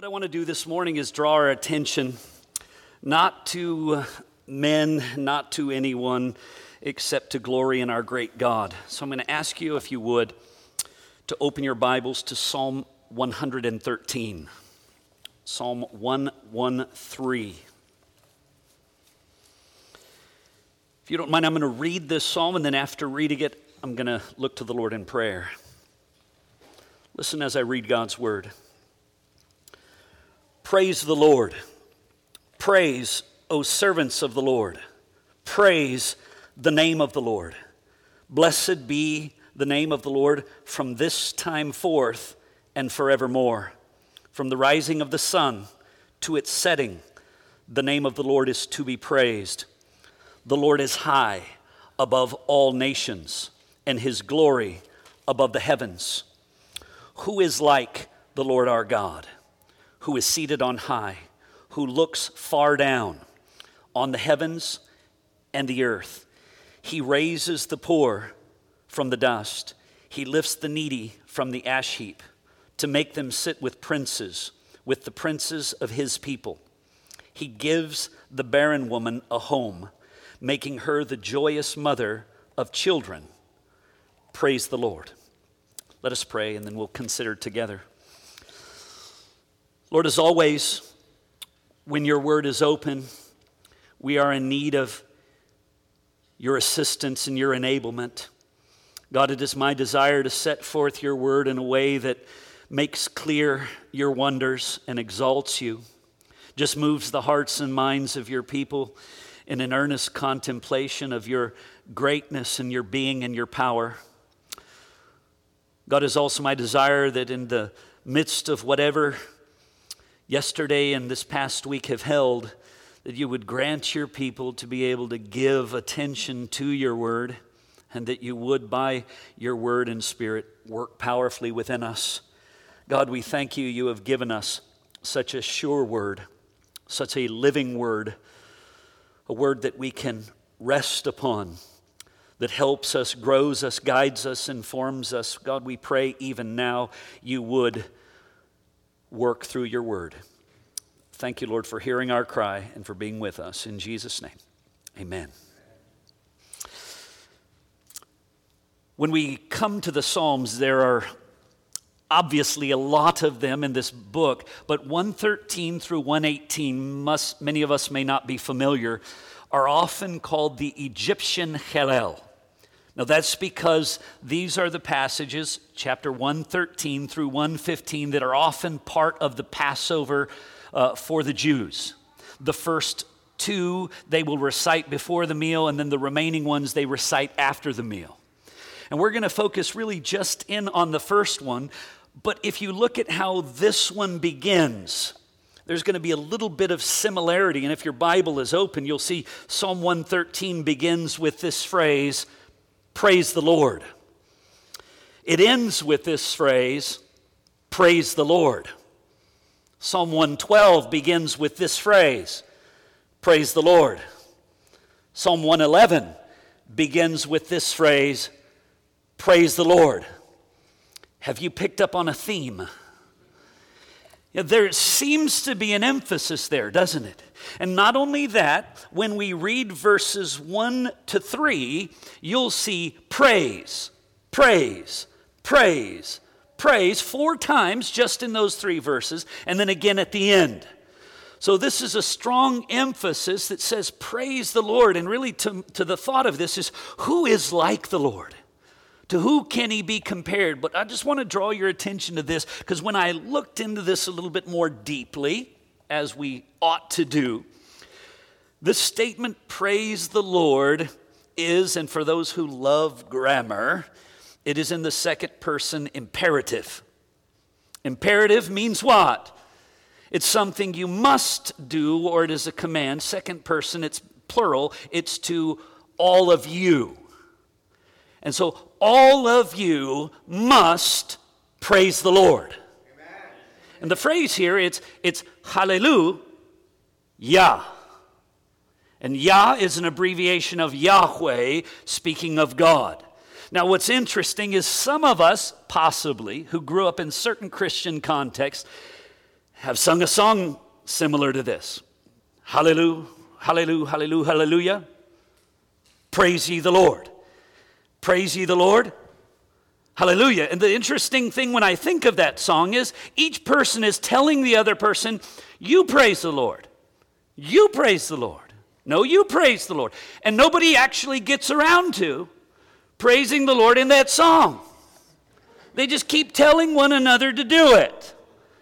What I want to do this morning is draw our attention not to men, not to anyone, except to glory in our great God. So I'm going to ask you, if you would, to open your Bibles to Psalm 113. Psalm 113. If you don't mind, I'm going to read this psalm, and then after reading it, I'm going to look to the Lord in prayer. Listen as I read God's word. Praise the Lord. Praise, O servants of the Lord. Praise the name of the Lord. Blessed be the name of the Lord from this time forth and forevermore. From the rising of the sun to its setting, the name of the Lord is to be praised. The Lord is high above all nations, and his glory above the heavens. Who is like the Lord our God, who is seated on high, who looks far down on the heavens and the earth? He raises the poor from the dust. He lifts the needy from the ash heap to make them sit with princes, with the princes of his people. He gives the barren woman a home, making her the joyous mother of children. Praise the Lord. Let us pray, and then we'll consider together. Lord, as always, when your word is open, we are in need of your assistance and your enablement. God, it is my desire to set forth your word in a way that makes clear your wonders and exalts you, just moves the hearts and minds of your people in an earnest contemplation of your greatness and your being and your power. God, is also my desire that in the midst of whatever yesterday and this past week have held, that you would grant your people to be able to give attention to your word, and that you would, by your word and spirit, work powerfully within us. God, we thank you. You have given us such a sure word, such a living word, a word that we can rest upon, that helps us, grows us, guides us, informs us. God, we pray even now you would work through your word. Thank you, Lord, for hearing our cry and for being with us. In Jesus' name, amen. When we come to the Psalms, there are obviously a lot of them in this book, but 113 through 118, many of us may not be familiar, are often called the Egyptian Hallel. Now that's because these are the passages, chapter 113 through 115, that are often part of the Passover for the Jews. The first two they will recite before the meal, and then the remaining ones they recite after the meal. And we're going to focus really just in on the first one, but if you look at how this one begins, there's going to be a little bit of similarity, and if your Bible is open, you'll see Psalm 113 begins with this phrase, praise the Lord. It ends with this phrase, praise the Lord. Psalm 112 begins with this phrase, praise the Lord. Psalm 111 begins with this phrase, praise the Lord. Have you picked up on a theme? There seems to be an emphasis there, doesn't it? And not only that, when we read verses 1 to 3, you'll see praise, praise, praise, praise 4 times just in those 3 verses, and then again at the end. So this is a strong emphasis that says praise the Lord, and really to the thought of this is, who is like the Lord? To who can he be compared? But I just want to draw your attention to this, because when I looked into this a little bit more deeply, as we ought to do, the statement, praise the Lord, is, and for those who love grammar, it is in the second person imperative. Imperative means what? It's something you must do, or it is a command. Second person, it's plural, it's to all of you. And so all of you must praise the Lord. Amen. And the phrase here, it's hallelujah. And Yah is an abbreviation of Yahweh, speaking of God. Now, what's interesting is some of us, possibly, who grew up in certain Christian contexts, have sung a song similar to this. Hallelujah, hallelujah, hallelujah, hallelujah. Praise ye the Lord. Praise ye the Lord. Hallelujah. And the interesting thing when I think of that song is each person is telling the other person, you praise the Lord. You praise the Lord. No, you praise the Lord. And nobody actually gets around to praising the Lord in that song. They just keep telling one another to do it.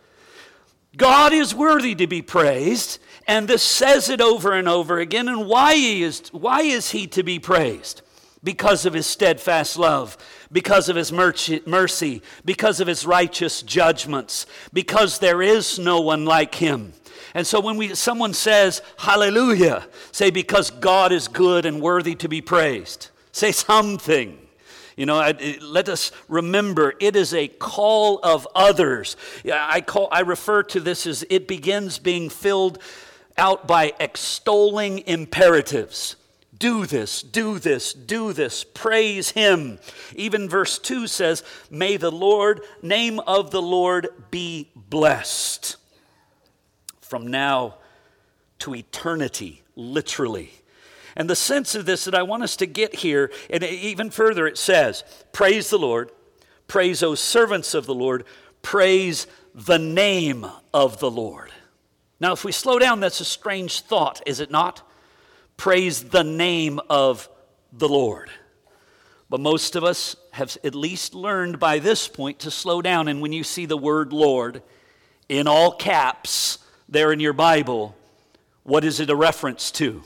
God is worthy to be praised, and this says it over and over again. And why is he to be praised? Because of his steadfast love, because of his mercy, because of his righteous judgments, because there is no one like him. And so when someone says, hallelujah, say, because God is good and worthy to be praised. Say something. You know, let us remember it is a call of others. I refer to this as it begins being filled out by extolling imperatives. Do this, do this, do this. Praise him. Even verse 2 says, may the name of the Lord be blessed. From now to eternity, literally. And the sense of this that I want us to get here, and even further it says, praise the Lord, praise, O servants of the Lord, praise the name of the Lord. Now if we slow down, that's a strange thought, is it not? Praise the name of the Lord. But most of us have at least learned by this point to slow down, and when you see the word Lord in all caps there in your Bible, what is it a reference to?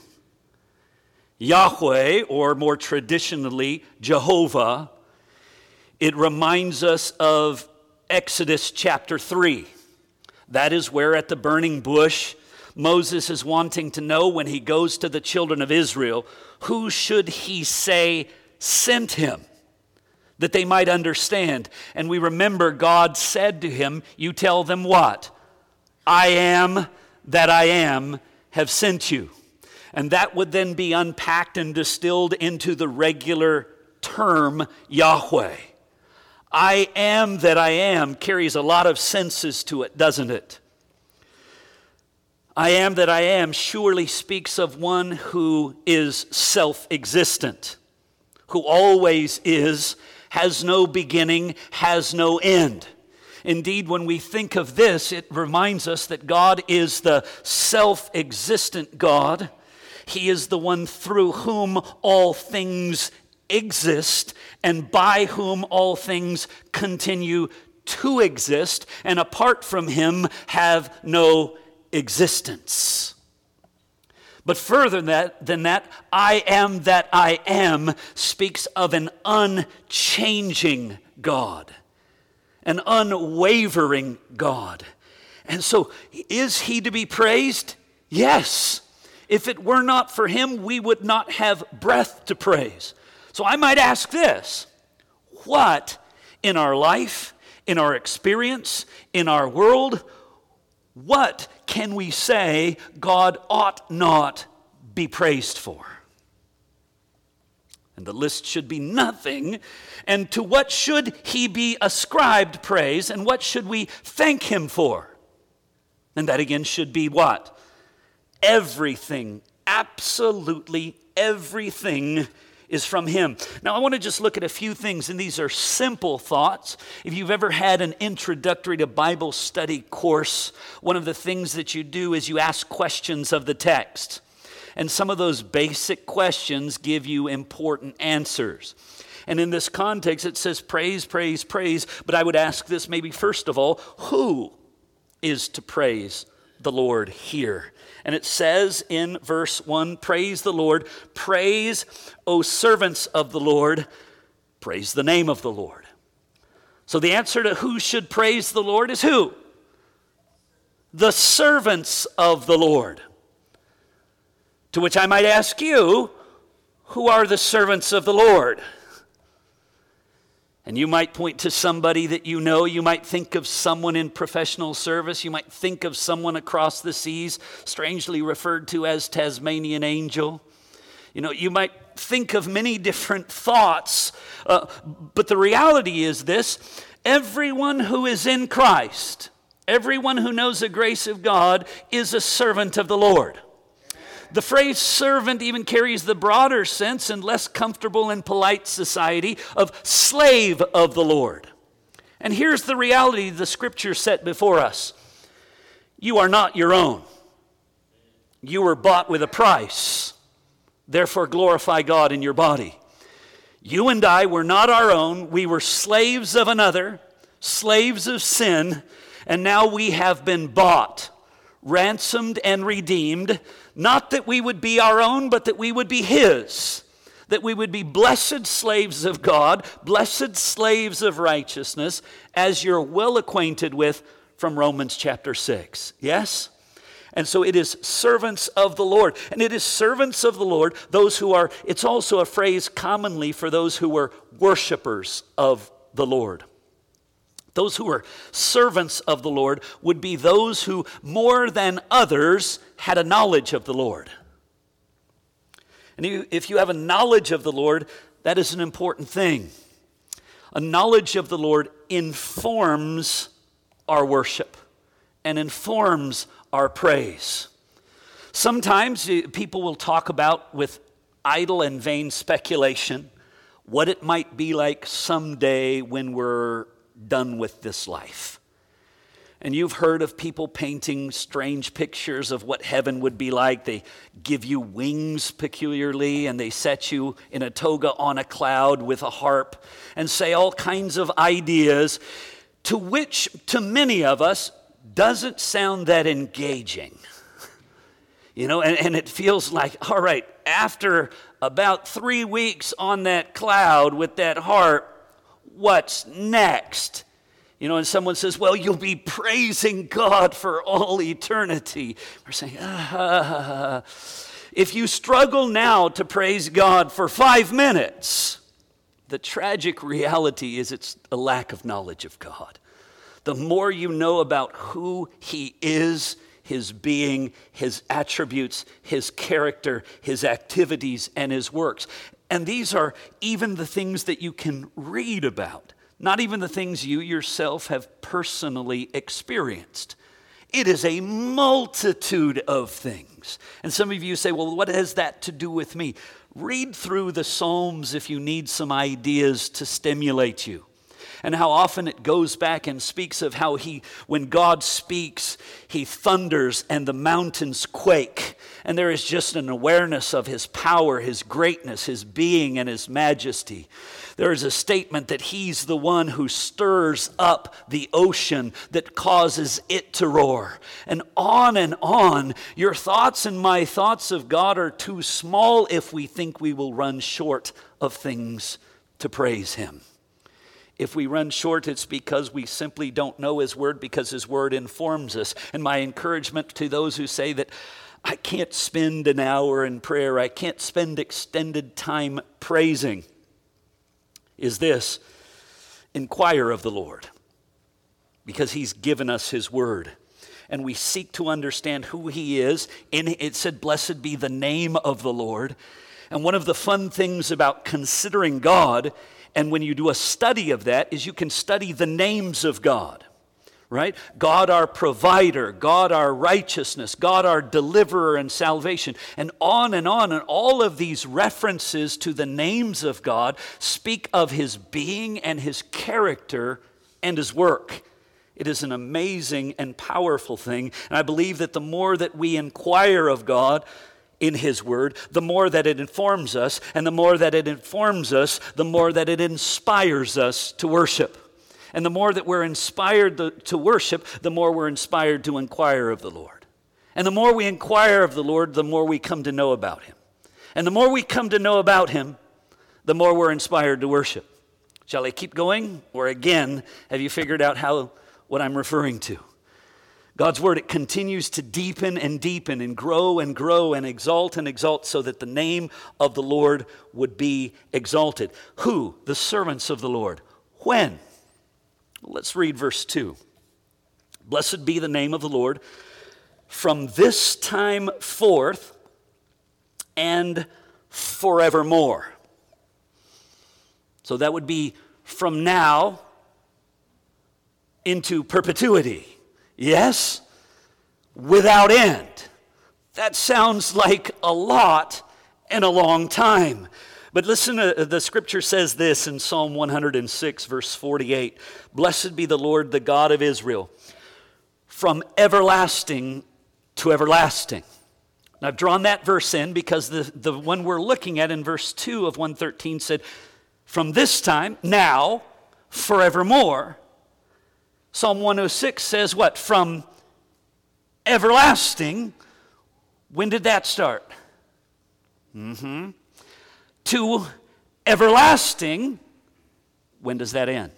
Yahweh, or more traditionally, Jehovah. It reminds us of Exodus chapter 3. That is where at the burning bush, Moses is wanting to know when he goes to the children of Israel, who should he say sent him, that they might understand. And we remember God said to him, you tell them what? I am that I am have sent you. And that would then be unpacked and distilled into the regular term Yahweh. I am that I am carries a lot of senses to it, doesn't it? I am that I am surely speaks of one who is self-existent, who always is, has no beginning, has no end. Indeed, when we think of this, it reminds us that God is the self-existent God. He is the one through whom all things exist and by whom all things continue to exist, and apart from him have no existence. But further than that, I am that I am speaks of an unchanging God, an unwavering God. And so, is he to be praised? Yes. If it were not for him, we would not have breath to praise. So I might ask this: what in our life, in our experience, in our world, what can we say God ought not be praised for? And the list should be nothing. And to what should he be ascribed praise, and what should we thank him for? And that again should be what? Everything, absolutely everything is from him. Now I want to just look at a few things, and these are simple thoughts. If you've ever had an introductory to Bible study course, one of the things that you do is you ask questions of the text. And some of those basic questions give you important answers. And in this context, it says praise, praise, praise. But I would ask this maybe first of all, who is to praise the Lord here? And it says in verse 1, praise the Lord, praise, O servants of the Lord, praise the name of the Lord. So the answer to who should praise the Lord is who? The servants of the Lord. To which I might ask you, who are the servants of the Lord? And you might point to somebody that you know. You might think of someone in professional service. You might think of someone across the seas, strangely referred to as Tasmanian Angel. You know, you might think of many different thoughts. But the reality is this: everyone who is in Christ Everyone who knows the grace of God is a servant of the Lord. The phrase servant even carries the broader sense and less comfortable and polite society of slave of the Lord. And here's the reality the scripture set before us. You are not your own. You were bought with a price. Therefore glorify God in your body. You and I were not our own. We were slaves of another, slaves of sin, and now we have been bought, ransomed and redeemed, not that we would be our own, but that we would be His, that we would be blessed slaves of God, blessed slaves of righteousness, as you're well acquainted with from Romans chapter 6. Yes? And so it is servants of the Lord. And it is servants of the Lord, those who are, it's also a phrase commonly for those who were worshipers of the Lord. Those who are servants of the Lord would be those who, more than others, had a knowledge of the Lord. And if you have a knowledge of the Lord, that is an important thing. A knowledge of the Lord informs our worship and informs our praise. Sometimes people will talk about, with idle and vain speculation, what it might be like someday when we're done with this life. And you've heard of people painting strange pictures of what heaven would be like. They give you wings peculiarly, and they set you in a toga on a cloud with a harp and say all kinds of ideas, to which, to many of us, doesn't sound that engaging. You know, and it feels like, all right, after about 3 weeks on that cloud with that harp, what's next? You know, and someone says, well, you'll be praising God for all eternity. We're saying, if you struggle now to praise God for 5 minutes, the tragic reality is it's a lack of knowledge of God. The more you know about who He is, His being, His attributes, His character, His activities, and His works. And these are even the things that you can read about, not even the things you yourself have personally experienced. It is a multitude of things. And some of you say, well, what has that to do with me? Read through the Psalms if you need some ideas to stimulate you. And how often it goes back and speaks of how when God speaks, He thunders and the mountains quake. And there is just an awareness of His power, His greatness, His being, and His majesty. There is a statement that He's the one who stirs up the ocean that causes it to roar. And on, your thoughts and my thoughts of God are too small if we think we will run short of things to praise Him. If we run short, it's because we simply don't know His Word, because His Word informs us. And my encouragement to those who say that I can't spend an hour in prayer, I can't spend extended time praising, is this: inquire of the Lord, because He's given us His Word. And we seek to understand who He is. And it said, blessed be the name of the Lord. And one of the fun things about considering God, and when you do a study of that, is you can study the names of God, right? God our provider, God our righteousness, God our deliverer and salvation, and on. And all of these references to the names of God speak of His being and His character and His work. It is an amazing and powerful thing. And I believe that the more that we inquire of God in His Word, the more that it informs us, and the more that it informs us, the more that it inspires us to worship. And the more that we're inspired to worship, the more we're inspired to inquire of the Lord. And the more we inquire of the Lord, the more we come to know about Him. And the more we come to know about Him, the more we're inspired to worship. Shall I keep going? Or again, have you figured out what I'm referring to? God's Word, it continues to deepen and deepen and grow and exalt so that the name of the Lord would be exalted. Who? The servants of the Lord. When? Let's read verse 2. Blessed be the name of the Lord from this time forth and forevermore. So that would be from now into perpetuity. Yes, without end. That sounds like a lot and a long time. But listen, the scripture says this in Psalm 106, verse 48. Blessed be the Lord, the God of Israel, from everlasting to everlasting. Now, I've drawn that verse in because the one we're looking at in verse 2 of 113 said, from this time, now, forevermore. Psalm 106 says what? From everlasting. When did that start? To everlasting. When does that end?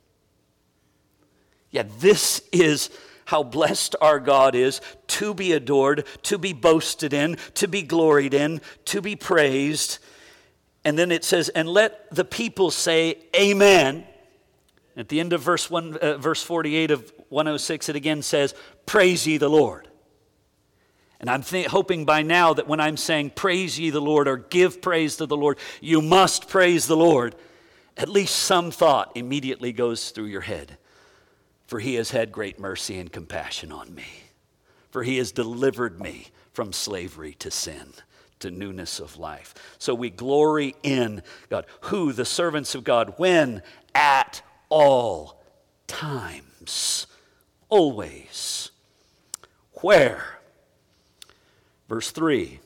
Yeah, this is how blessed our God is, to be adored, to be boasted in, to be gloried in, to be praised. And then it says, and let the people say amen. At the end of verse 48 of 106, it again says, praise ye the Lord. And I'm hoping by now that when I'm saying praise ye the Lord or give praise to the Lord, you must praise the Lord. At least some thought immediately goes through your head. For he has had great mercy and compassion on me. For he has delivered me from slavery to sin, to newness of life. So we glory in God. Who? The servants of God. When? At all times. Always. Where? Verse 3.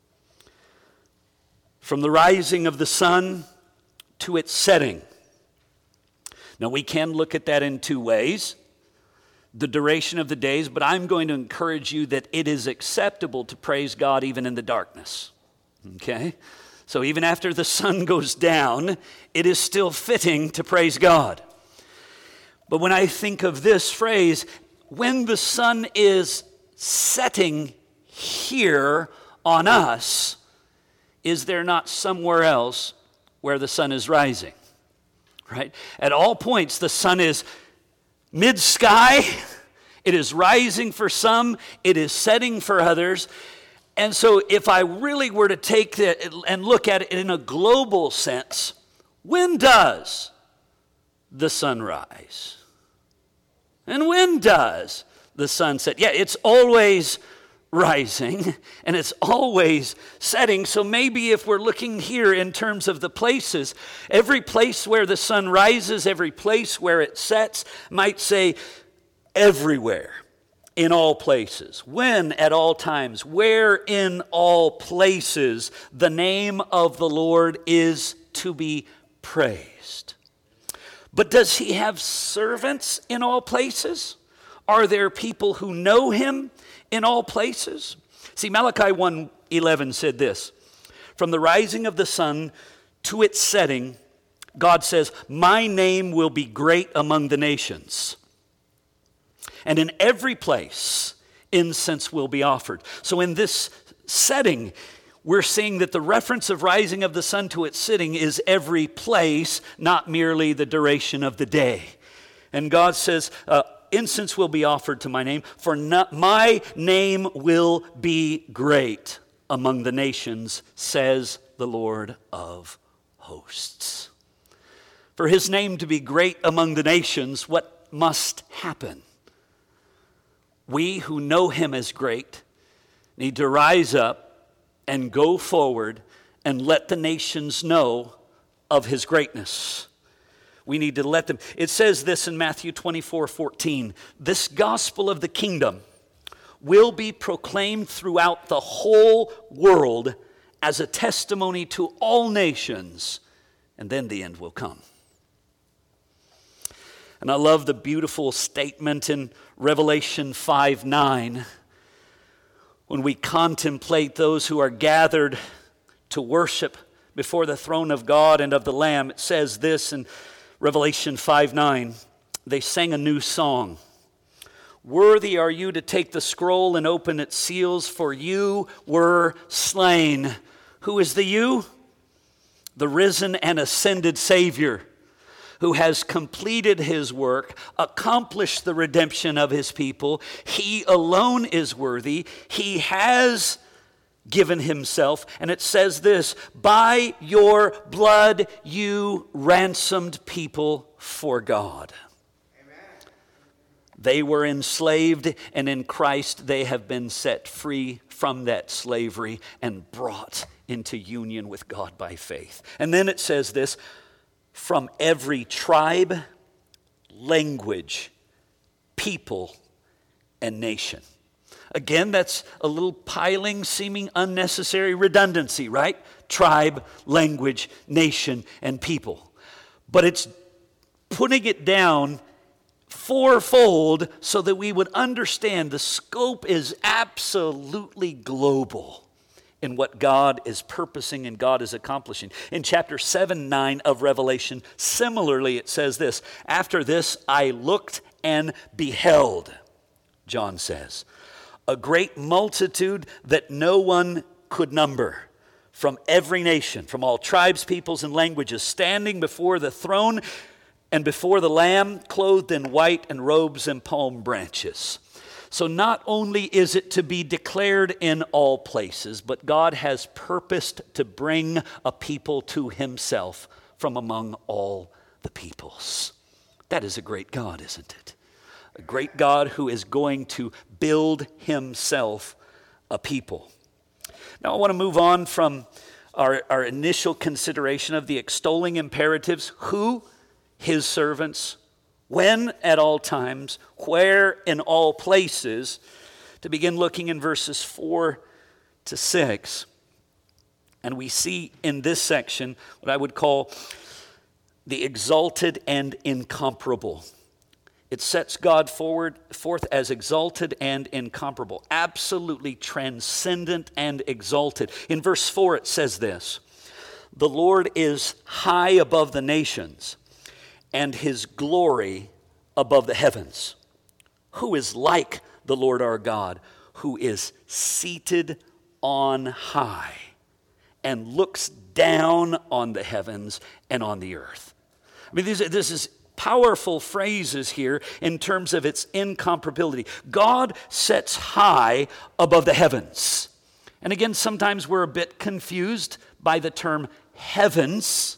From the rising of the sun to its setting. Now, we can look at that in two ways, the duration of the days, but I'm going to encourage you that it is acceptable to praise God even in the darkness, okay? So even after the sun goes down, it is still fitting to praise God. But when I think of this phrase, when the sun is setting here on us, is there not somewhere else where the sun is rising? Right? At all points, the sun is mid-sky. It is rising for some. It is setting for others. And so if I really were to take it and look at it in a global sense, when does the sun rise? And when does the sun set? Yeah, it's always rising and it's always setting. So maybe if we're looking here in terms of the places, every place where the sun rises, every place where it sets, might say everywhere, in all places, when at all times, where in all places the name of the Lord is to be praised. But does he have servants in all places? Are there people who know him in all places? See, Malachi 1:11 said this, from the rising of the sun to its setting, God says, my name will be great among the nations. And in every place, incense will be offered. So in this setting, we're seeing that the reference of rising of the sun to its setting is every place, not merely the duration of the day. And God says, incense will be offered to my name, for my name will be great among the nations, says the Lord of hosts. For his name to be great among the nations, what must happen? We who know him as great need to rise up and go forward and let the nations know of his greatness. We need to let them. It says this in Matthew 24:14. This gospel of the kingdom will be proclaimed throughout the whole world as a testimony to all nations, and then the end will come. And I love the beautiful statement in Revelation 5:9 when we contemplate those who are gathered to worship before the throne of God and of the Lamb. It says this in Revelation 5:9, they sang a new song. Worthy are you to take the scroll and open its seals, for you were slain. Who is the you? The risen and ascended Savior, who has completed his work, accomplished the redemption of his people. He alone is worthy. He has given himself. And it says this, by your blood you ransomed people for God. Amen. They were enslaved, and in Christ they have been set free from that slavery and brought into union with God by faith. And then it says this, from every tribe, language, people, and nation. Again, that's a little piling, seeming unnecessary redundancy, right? Tribe, language, nation, and people. But it's putting it down fourfold so that we would understand the scope is absolutely global in what God is purposing and God is accomplishing. In chapter 7-9 of Revelation, similarly it says this, after this I looked and beheld, John says, a great multitude that no one could number, from every nation, from all tribes, peoples, and languages, standing before the throne and before the Lamb, clothed in white and robes and palm branches. So not only is it to be declared in all places, but God has purposed to bring a people to himself from among all the peoples. That is a great God, isn't it? A great God who is going to build himself a people. Now I want to move on from our initial consideration of the extolling imperatives. Who? His servants. When? At all times. Where? In all places. To begin looking in verses 4 to 6. And we see in this section what I would call the exalted and incomparable. It sets God forth as exalted and incomparable, absolutely transcendent and exalted. In verse 4 it says this, the Lord is high above the nations, and his glory above the heavens. Who is like the Lord our God, who is seated on high and looks down on the heavens and on the earth? I mean, this is powerful phrases here in terms of its incomparability. God sits high above the heavens. And again, sometimes we're a bit confused by the term heavens.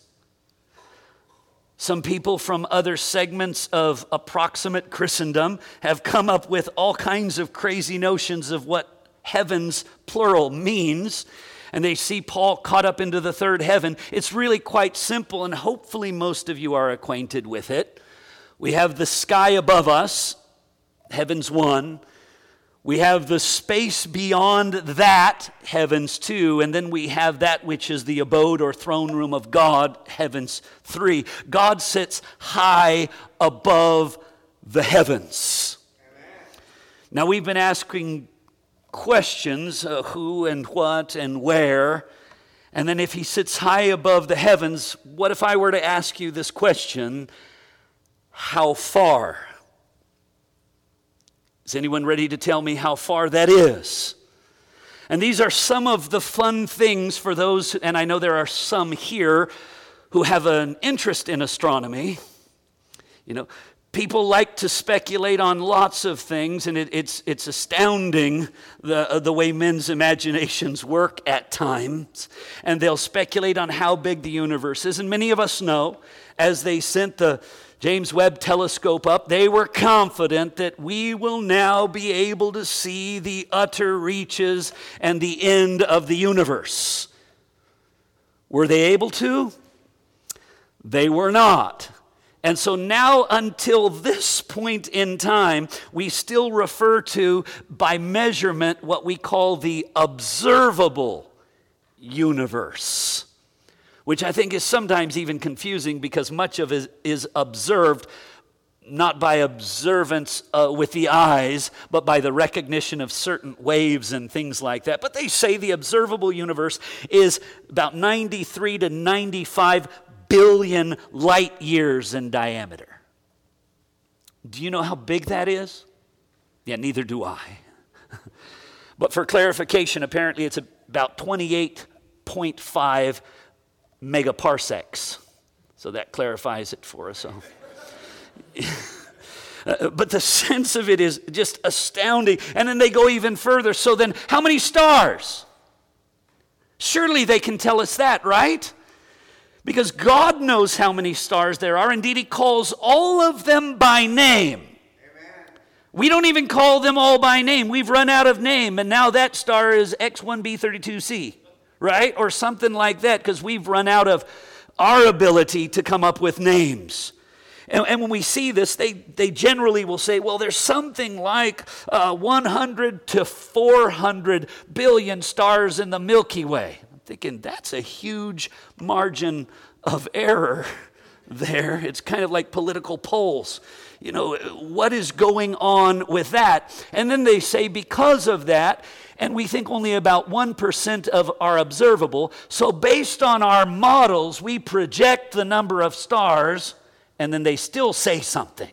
Some people from other segments of approximate Christendom have come up with all kinds of crazy notions of what heavens, plural, means. And they see Paul caught up into the third heaven. It's really quite simple, and hopefully most of you are acquainted with it. We have the sky above us, heavens 1. We have the space beyond that, heavens 2, and then we have that which is the abode or throne room of God, heavens 3. God sits high above the heavens. Amen. Now we've been asking questions, who and what and where, and then if he sits high above the heavens, what if I were to ask you this question, how far? Is anyone ready to tell me how far that is? And these are some of the fun things for those, and I know there are some here who have an interest in astronomy. You know, people like to speculate on lots of things, and it's astounding the way men's imaginations work at times. And they'll speculate on how big the universe is. And many of us know, as they sent the James Webb telescope up, they were confident that we will now be able to see the utter reaches and the end of the universe. Were they able to? They were not. And so now until this point in time, we still refer to, by measurement, what we call the observable universe, which I think is sometimes even confusing because much of it is observed not by observance with the eyes, but by the recognition of certain waves and things like that. But they say the observable universe is about 93 to 95 billion light years in diameter. Do you know how big that is? Yeah, neither do I. But for clarification, apparently it's about 28.5 megaparsecs. So that clarifies it for us. So. But the sense of it is just astounding. And then they go even further. So then, how many stars? Surely they can tell us that, right? Because God knows how many stars there are. Indeed, He calls all of them by name. Amen. We don't even call them all by name. We've run out of name, and now that star is X1b32c, right? Or something like that, because we've run out of our ability to come up with names. And when we see this, they generally will say, well, there's something like 100 to 400 billion stars in the Milky Way. I'm thinking that's a huge margin of error there. It's kind of like political polls. You know, what is going on with that? And then they say because of that, and we think only about 1% of are observable, so based on our models, we project the number of stars, and then they still say something.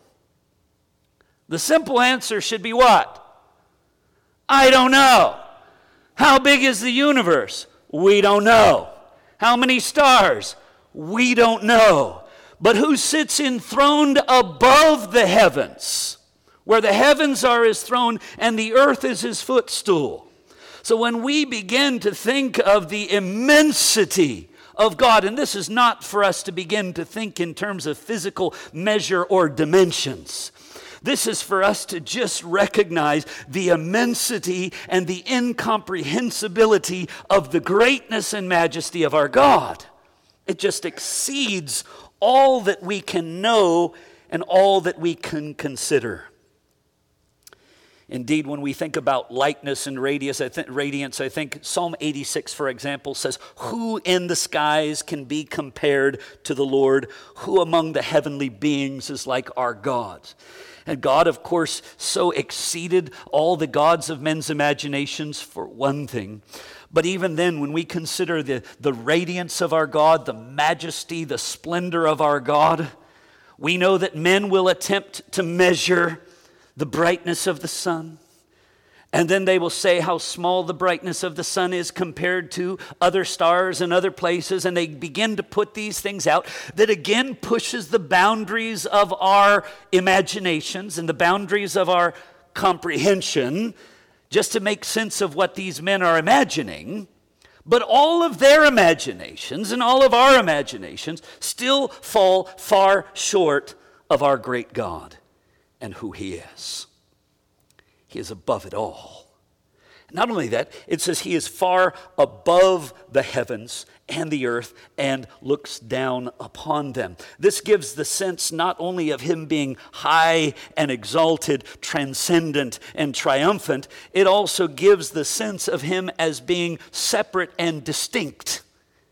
The simple answer should be what? I don't know. How big is the universe? We don't know. How many stars? We don't know. But who sits enthroned above the heavens, where the heavens are his throne and the earth is his footstool? So when we begin to think of the immensity of God, and this is not for us to begin to think in terms of physical measure or dimensions. This is for us to just recognize the immensity and the incomprehensibility of the greatness and majesty of our God. It just exceeds all that we can know and all that we can consider. Indeed, when we think about lightness and radiance, I think Psalm 86, for example, says, "Who in the skies can be compared to the Lord? Who among the heavenly beings is like our God?" And God, of course, so exceeded all the gods of men's imaginations for one thing. But even then, when we consider the radiance of our God, the majesty, the splendor of our God, we know that men will attempt to measure the brightness of the sun. And then they will say how small the brightness of the sun is compared to other stars and other places. And they begin to put these things out that again pushes the boundaries of our imaginations and the boundaries of our comprehension just to make sense of what these men are imagining. But all of their imaginations and all of our imaginations still fall far short of our great God and who he is. He is above it all. Not only that, it says he is far above the heavens and the earth and looks down upon them. This gives the sense not only of him being high and exalted, transcendent and triumphant, it also gives the sense of him as being separate and distinct.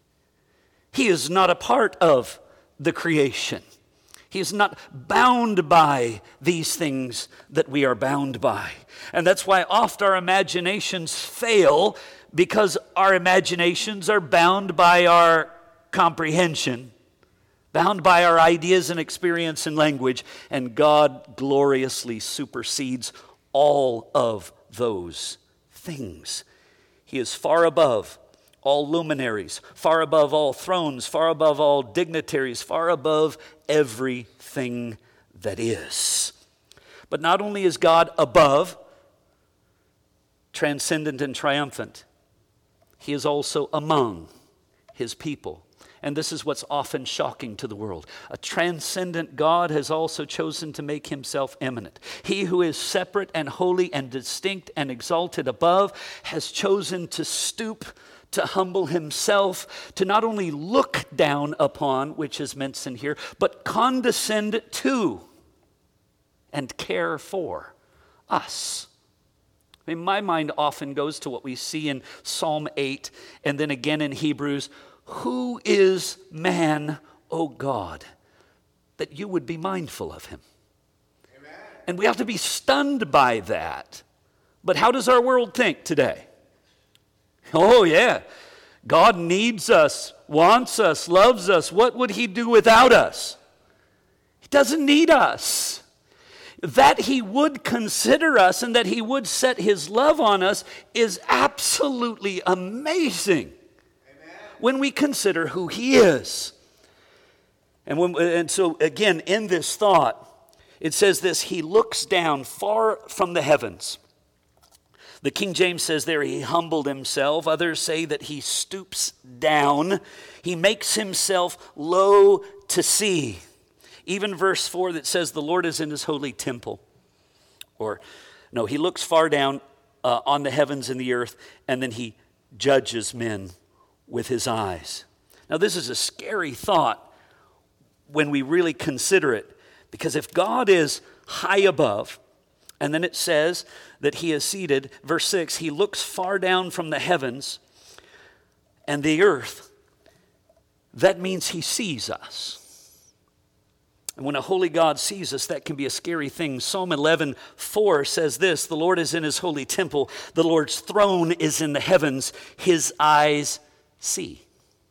He is not a part of the creation. He is not bound by these things that we are bound by. And that's why oft our imaginations fail, because our imaginations are bound by our comprehension, bound by our ideas and experience and language, and God gloriously supersedes all of those things. He is far above all luminaries, far above all thrones, far above all dignitaries, far above everything that is. But not only is God above, transcendent and triumphant, he is also among his people. And this is what's often shocking to the world. A transcendent God has also chosen to make himself eminent. He who is separate and holy and distinct and exalted above has chosen to stoop, to humble himself, to not only look down upon, which is mentioned here, but condescend to and care for us. I mean, my mind often goes to what we see in Psalm 8 and then again in Hebrews. Who is man, O God, that you would be mindful of him? Amen. And we have to be stunned by that. But how does our world think today? Oh, yeah. God needs us, wants us, loves us. What would he do without us? He doesn't need us. That he would consider us and that he would set his love on us is absolutely amazing. Amen. When we consider who he is. And so again, in this thought, it says this: he looks down far from the heavens. The King James says there he humbled himself. Others say that he stoops down. He makes himself low to see. Even verse 4 that says the Lord is in his holy temple. Or, no, he looks far down on the heavens and the earth, and then he judges men with his eyes. Now, this is a scary thought when we really consider it, because if God is high above, and then it says that he is seated, verse 6, he looks far down from the heavens and the earth, that means he sees us. And when a holy God sees us, that can be a scary thing. Psalm 11:4 says this, the Lord is in his holy temple. The Lord's throne is in the heavens. His eyes see.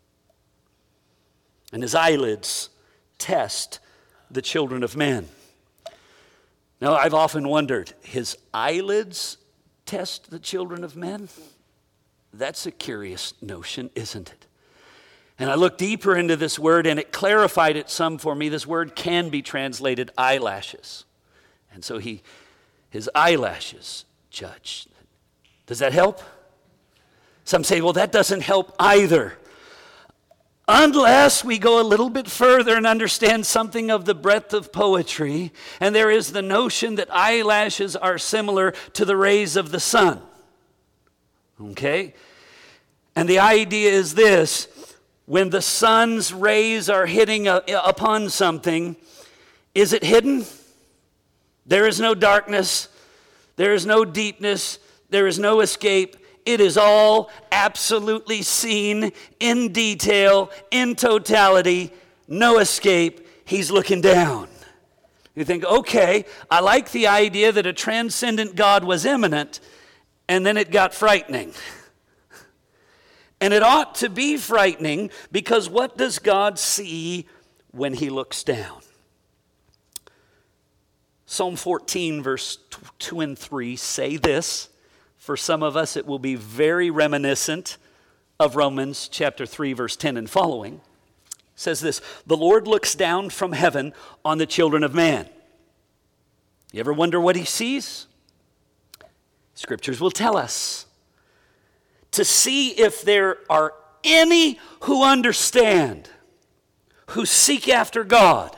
And his eyelids test the children of men. Now, I've often wondered, his eyelids test the children of men? That's a curious notion, isn't it? And I looked deeper into this word, and it clarified it some for me. This word can be translated eyelashes. And so his eyelashes judged. Does that help? Some say, well, that doesn't help either. Unless we go a little bit further and understand something of the breadth of poetry, and there is the notion that eyelashes are similar to the rays of the sun. Okay? And the idea is this. When the sun's rays are hitting upon something, is it hidden? There is no darkness. There is no deepness. There is no escape. It is all absolutely seen in detail, in totality. No escape. He's looking down. You think, okay, I like the idea that a transcendent God was immanent, and then it got frightening. And it ought to be frightening, because what does God see when he looks down? Psalm 14, verse 2 and 3 say this. For some of us, it will be very reminiscent of Romans chapter 3, verse 10 and following. It says this, the Lord looks down from heaven on the children of man. You ever wonder what he sees? Scriptures will tell us. To see if there are any who understand, who seek after God.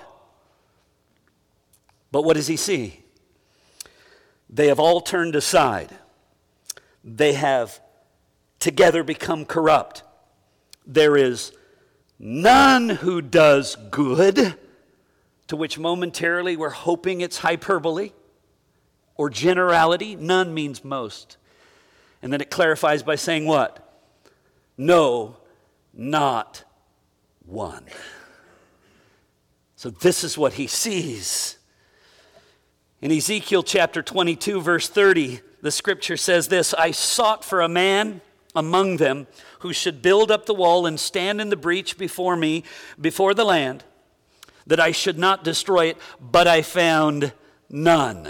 But what does he see? They have all turned aside. They have together become corrupt. There is none who does good, to which momentarily we're hoping it's hyperbole or generality. None means most. And then it clarifies by saying what? No, not one. So this is what he sees. In Ezekiel chapter 22, verse 30, the scripture says this, I sought for a man among them who should build up the wall and stand in the breach before me, before the land, that I should not destroy it, but I found none.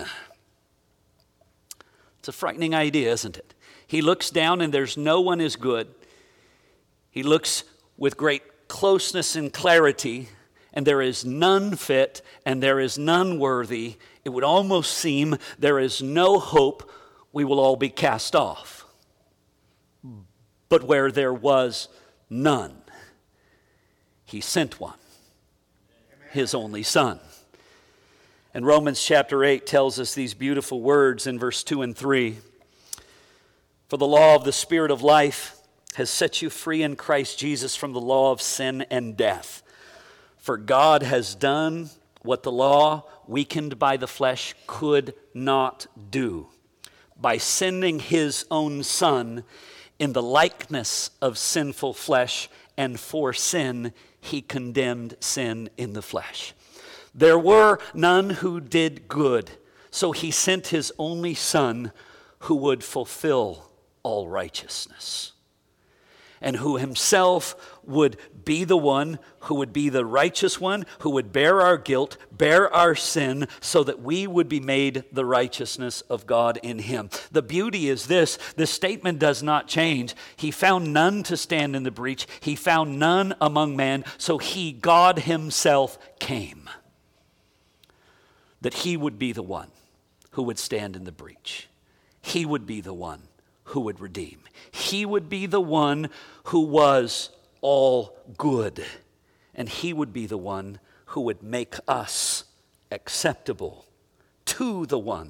It's a frightening idea, isn't it? He looks down and there's no one as good. He looks with great closeness and clarity, and there is none fit and there is none worthy. It would almost seem there is no hope. We will all be cast off. But where there was none, he sent one, his only son. And Romans chapter 8 tells us these beautiful words in verse 2 and 3. For the law of the Spirit of life has set you free in Christ Jesus from the law of sin and death. For God has done what the law, weakened by the flesh, could not do, by sending his own Son in the likeness of sinful flesh, and for sin he condemned sin in the flesh. There were none who did good, so he sent his only Son who would fulfill all righteousness, and who himself would be the one who would be the righteous one, who would bear our guilt, bear our sin, so that we would be made the righteousness of God in him. The beauty is this statement does not change. He found none to stand in the breach. He found none among men, so he, God himself, came. That he would be the one who would stand in the breach. He would be the one who would redeem. He would be the one who was all good. And he would be the one who would make us acceptable to the one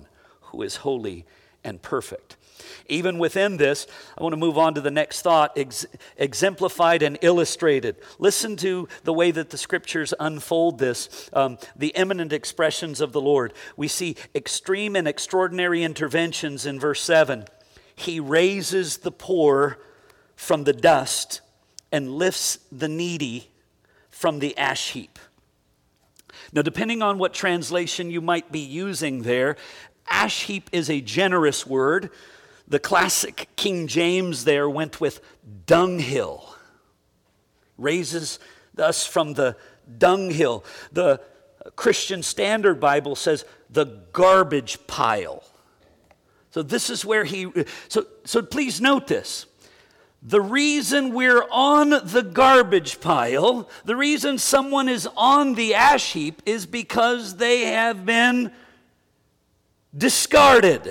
who is holy and perfect. Even within this, I want to move on to the next thought, exemplified and illustrated. Listen to the way that the scriptures unfold this, the eminent expressions of the Lord. We see extreme and extraordinary interventions in verse 7. He raises the poor from the dust and lifts the needy from the ash heap. Now, depending on what translation you might be using there, ash heap is a generous word. The classic King James there went with dunghill. Raises us from the dunghill. The Christian Standard Bible says the garbage pile. So this is where so please note this. The reason we're on the garbage pile, the reason someone is on the ash heap is because they have been discarded.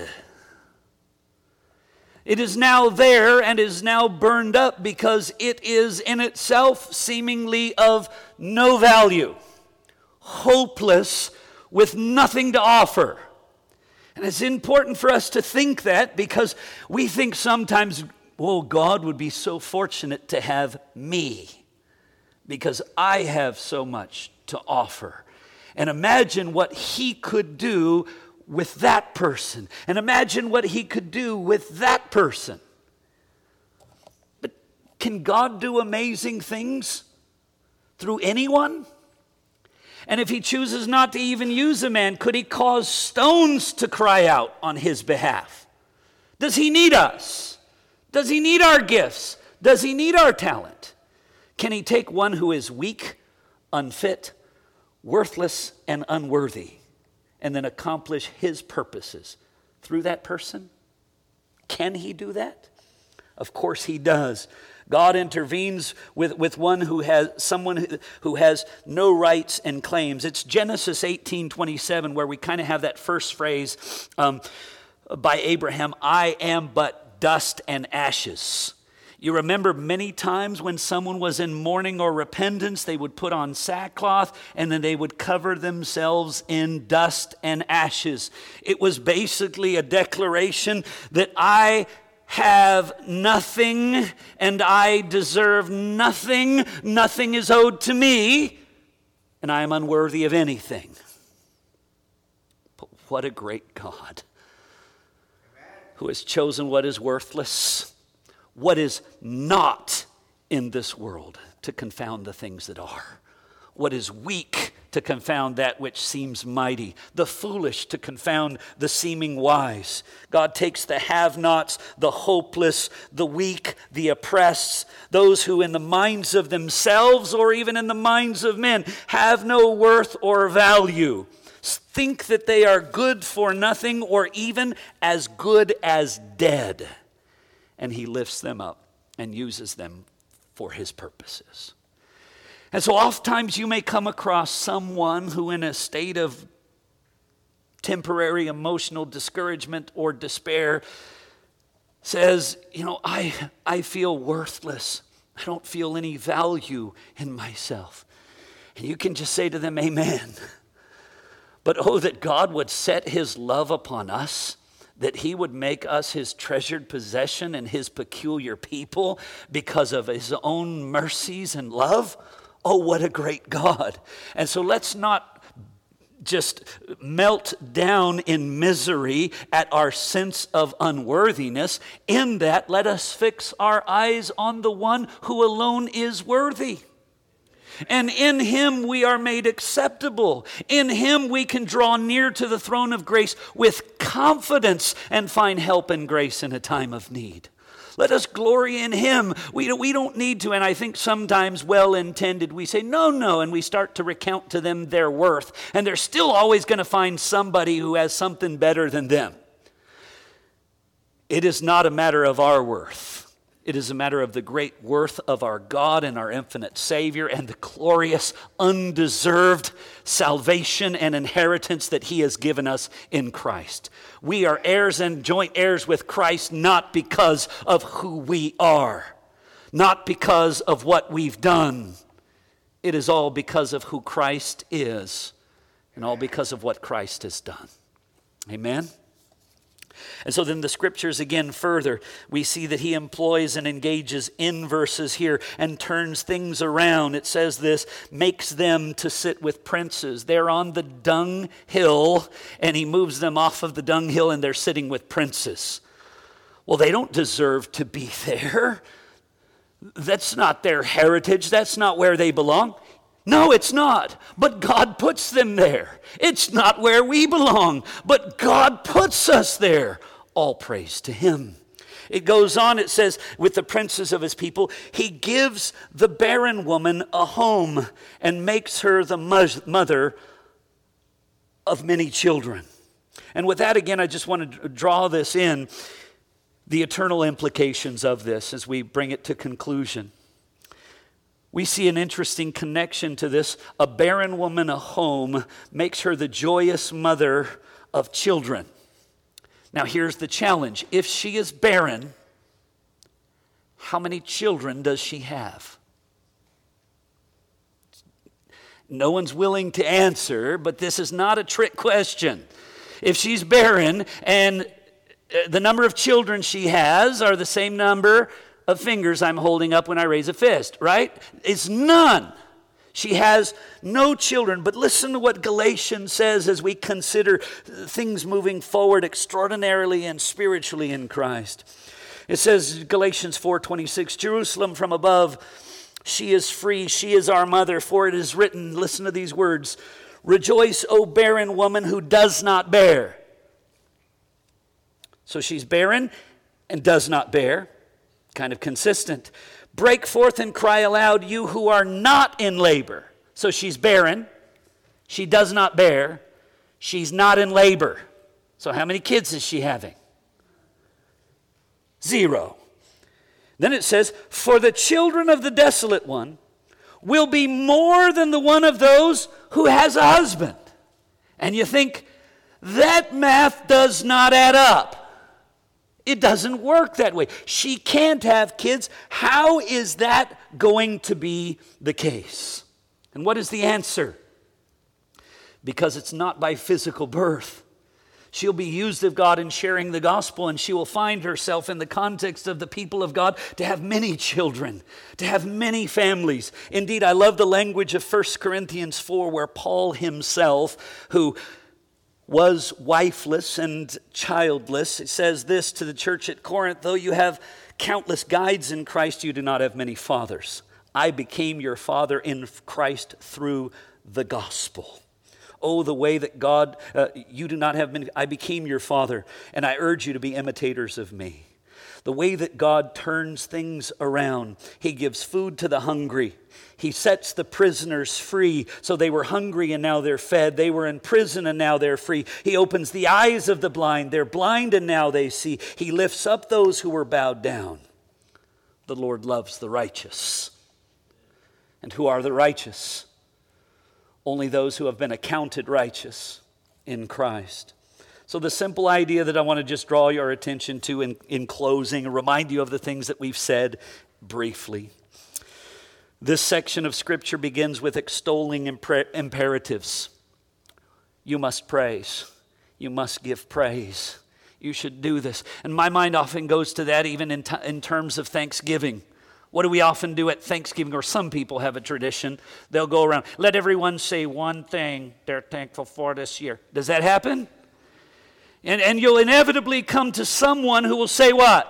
It is now there and is now burned up because it is in itself seemingly of no value, hopeless, with nothing to offer. And it's important for us to think that because we think sometimes, oh, God would be so fortunate to have me because I have so much to offer. And imagine what He could do with that person. And imagine what He could do with that person. But can God do amazing things through anyone? And if He chooses not to even use a man, could He cause stones to cry out on His behalf? Does He need us? Does He need our gifts? Does He need our talent? Can He take one who is weak, unfit, worthless, and unworthy, and then accomplish His purposes through that person? Can He do that? Of course He does. God intervenes with someone who has no rights and claims. It's Genesis 18:27 where we kind of have that first phrase by Abraham, I am but dust and ashes. You remember many times when someone was in mourning or repentance, they would put on sackcloth and then they would cover themselves in dust and ashes. It was basically a declaration that I have nothing and I deserve nothing. Nothing is owed to me and I am unworthy of anything. But what a great God who has chosen what is worthless, what is not in this world, to confound the things that are. What is weak to confound that which seems mighty. The foolish to confound the seeming wise. God takes the have-nots, the hopeless, the weak, the oppressed, those who in the minds of themselves or even in the minds of men have no worth or value. Think that they are good for nothing or even as good as dead. And He lifts them up and uses them for His purposes. And so oftentimes you may come across someone who in a state of temporary emotional discouragement or despair says, I feel worthless. I don't feel any value in myself. And you can just say to them, amen. But oh, that God would set His love upon us, that He would make us His treasured possession and His peculiar people because of His own mercies and love. Oh, what a great God. And so let's not just melt down in misery at our sense of unworthiness. In that, let us fix our eyes on the one who alone is worthy. And in Him we are made acceptable. In Him we can draw near to the throne of grace with confidence and find help and grace in a time of need. Let us glory in Him. We don't need to, and I think sometimes well-intended, we say, no, and we start to recount to them their worth. And they're still always going to find somebody who has something better than them. It is not a matter of our worth. It is a matter of the great worth of our God and our infinite Savior and the glorious, undeserved salvation and inheritance that He has given us in Christ. We are heirs and joint heirs with Christ not because of who we are, not because of what we've done. It is all because of who Christ is and all because of what Christ has done. Amen? And so then the scriptures again further, we see that he employs and engages in verses here and turns things around. It says this, makes them to sit with princes. They're on the dunghill, and he moves them off of the dunghill, and they're sitting with princes. Well, they don't deserve to be there. That's not their heritage. That's not where they belong. No, it's not. But God puts them there. It's not where we belong, but God puts us there. All praise to him. It goes on, it says, with the princes of his people, he gives the barren woman a home and makes her the mother of many children. And with that, again, I just want to draw this in, the eternal implications of this as we bring it to conclusion. We see an interesting connection to this. A barren woman, a home, makes her the joyous mother of children. Now here's the challenge. If she is barren, how many children does she have? No one's willing to answer, but this is not a trick question. If she's barren and the number of children she has are the same number of fingers I'm holding up when I raise a fist, right? It's none. She has no children. But listen to what Galatians says as we consider things moving forward extraordinarily and spiritually in Christ. It says, Galatians 4:26, Jerusalem from above, she is free, she is our mother, for it is written, listen to these words, rejoice, O barren woman who does not bear. So she's barren and does not bear. Kind of consistent. Break forth and cry aloud, you who are not in labor. So she's barren. She does not bear. She's not in labor. So how many kids is she having? 0. Then it says, for the children of the desolate one will be more than the one of those who has a husband. And you think, that math does not add up. It doesn't work that way. She can't have kids. How is that going to be the case? And what is the answer? Because it's not by physical birth. She'll be used of God in sharing the gospel, and she will find herself in the context of the people of God to have many children, to have many families. Indeed, I love the language of 1 Corinthians 4, where Paul himself, who was wifeless and childless, it says this to the church at Corinth, though you have countless guides in Christ, you do not have many fathers. I became your father in Christ through the gospel. Oh, the way that God, you do not have many, I became your father, and I urge you to be imitators of me. The way that God turns things around, he gives food to the hungry. He sets the prisoners free. So they were hungry and now they're fed. They were in prison and now they're free. He opens the eyes of the blind. They're blind and now they see. He lifts up those who were bowed down. The Lord loves the righteous. And who are the righteous? Only those who have been accounted righteous in Christ. So the simple idea that I want to just draw your attention to in closing, and remind you of the things that we've said briefly. This section of Scripture begins with extolling imperatives. You must praise. You must give praise. You should do this. And my mind often goes to that even in terms of Thanksgiving. What do we often do at Thanksgiving? Or some people have a tradition. They'll go around, let everyone say one thing they're thankful for this year. Does that happen? And you'll inevitably come to someone who will say what?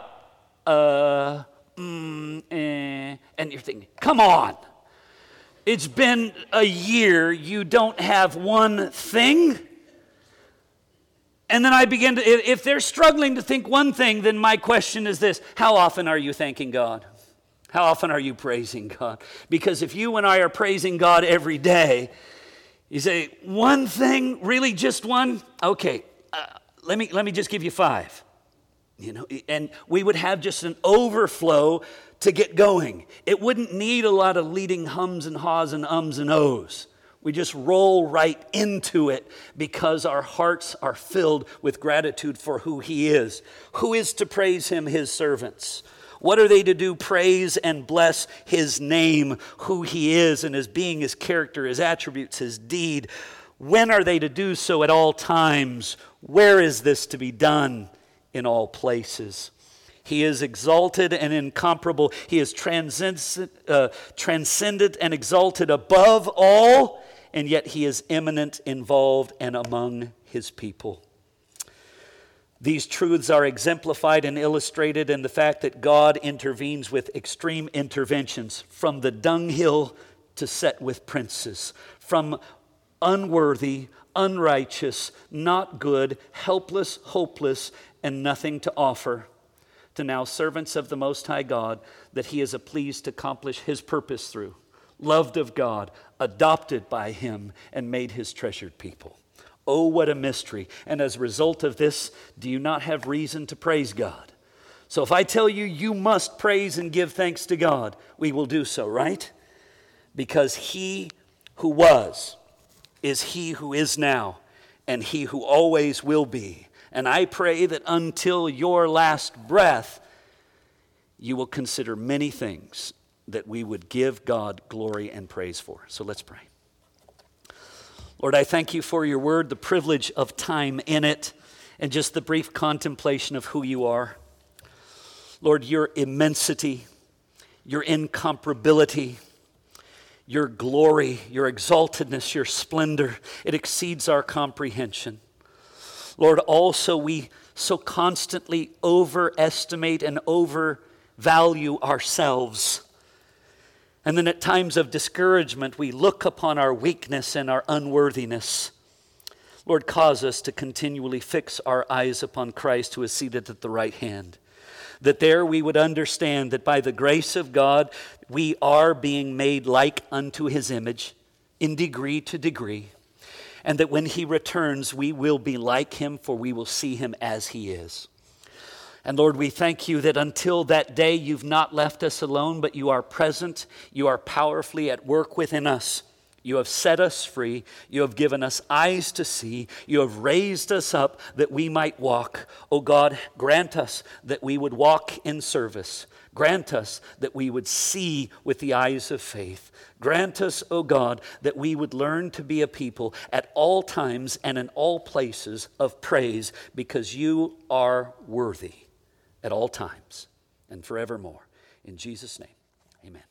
And you're thinking, come on. It's been a year, you don't have one thing? And then I begin to, if they're struggling to think one thing, then my question is this: how often are you thanking God? How often are you praising God? Because if you and I are praising God every day, you say, one thing, really just one? Okay, let me just give you 5. You know, and we would have just an overflow to get going. It wouldn't need a lot of leading hums and haws and ums and ohs. We just roll right into it because our hearts are filled with gratitude for who he is. Who is to praise him? His servants. What are they to do? Praise and bless his name, who he is and his being, his character, his attributes, his deed. When are they to do so? At all times. Where is this to be done? in all places. He is exalted and incomparable. He is transcendent and exalted above all, and yet he is immanent, involved, and among his people. These truths are exemplified and illustrated in the fact that God intervenes with extreme interventions, from the dunghill to set with princes, from unworthy, unrighteous, not good, helpless, hopeless, and nothing to offer, to now servants of the Most High God that he is pleased to accomplish his purpose through, loved of God, adopted by him, and made his treasured people. Oh, what a mystery. And as a result of this, do you not have reason to praise God? So if I tell you, you must praise and give thanks to God, we will do so, right? Because he who was is he who is now, and he who always will be. And I pray that until your last breath, you will consider many things that we would give God glory and praise for. So let's pray. Lord, I thank you for your word, the privilege of time in it, and just the brief contemplation of who you are. Lord, your immensity, your incomparability, your glory, your exaltedness, your splendor, it exceeds our comprehension. Lord, also we so constantly overestimate and overvalue ourselves. And then at times of discouragement, we look upon our weakness and our unworthiness. Lord, cause us to continually fix our eyes upon Christ who is seated at the right hand. That there we would understand that by the grace of God, we are being made like unto his image in degree to degree. And that when he returns, we will be like him, for we will see him as he is. And Lord, we thank you that until that day, you've not left us alone, but you are present. You are powerfully at work within us. You have set us free. You have given us eyes to see. You have raised us up that we might walk. Oh God, grant us that we would walk in service. Grant us that we would see with the eyes of faith. Grant us, O God, that we would learn to be a people at all times and in all places of praise, because you are worthy at all times and forevermore. In Jesus' name, amen.